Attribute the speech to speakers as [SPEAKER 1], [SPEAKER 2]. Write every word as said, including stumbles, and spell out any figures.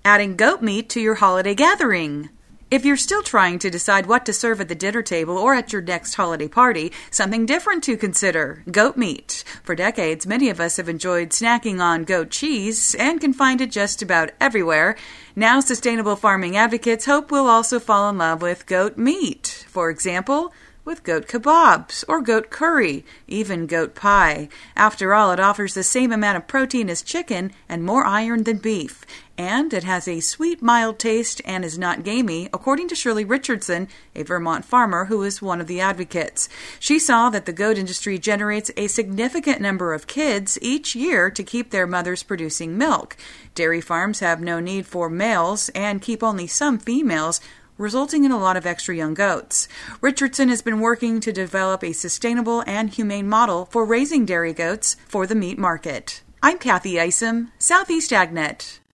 [SPEAKER 1] Adding goat meat to your holiday gathering. If you're still trying to decide what to serve at the dinner table or at your next holiday party, something different to consider: goat meat. For decades, many of us have enjoyed snacking on goat cheese and can find it just about everywhere. Now, sustainable farming advocates hope we'll also fall in love with goat meat. For example, with goat kebabs or goat curry, even goat pie. After all, it offers the same amount of protein as chicken and more iron than beef. And it has a sweet, mild taste and is not gamey, according to Shirley Richardson, a Vermont farmer who is one of the advocates. She saw that the goat industry generates a significant number of kids each year to keep their mothers producing milk. Dairy farms have no need for males and keep only some females, resulting in a lot of extra young goats. Richardson has been working to develop a sustainable and humane model for raising dairy goats for the meat market. I'm Kathy Isom, Southeast AgNet.